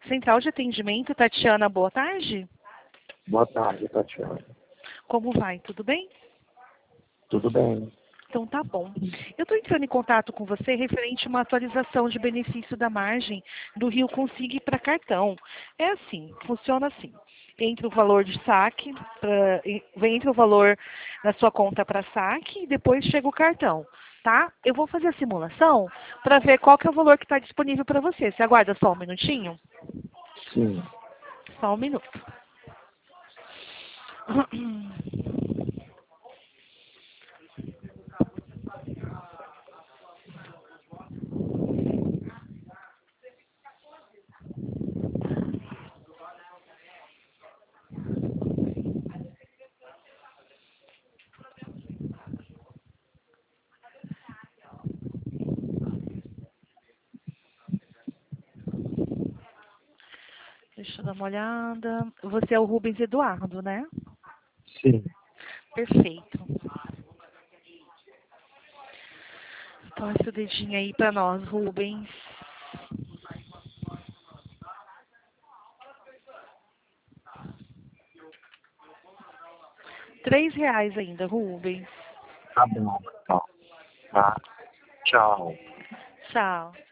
Central de atendimento, Tatiana, boa tarde. Boa tarde, Tatiana. Como vai? Tudo bem? Tudo bem? Então tá bom. Eu estou entrando em contato com você referente a uma atualização de benefício da margem do Rio Consigne para cartão. É assim, funciona assim. Entra o valor de saque, entra o valor na sua conta para saque e depois chega o cartão, tá? Eu vou fazer a simulação para ver qual que é o valor que está disponível para você. Você aguarda só um minutinho? Sim. Só um minuto. Deixa eu dar uma olhada. Você é o Rubens Eduardo, né? Sim. Perfeito. Torce o dedinho aí para nós, Rubens. R$ 3 ainda, Rubens. Tá bom, então. Tá. Tchau. Tchau.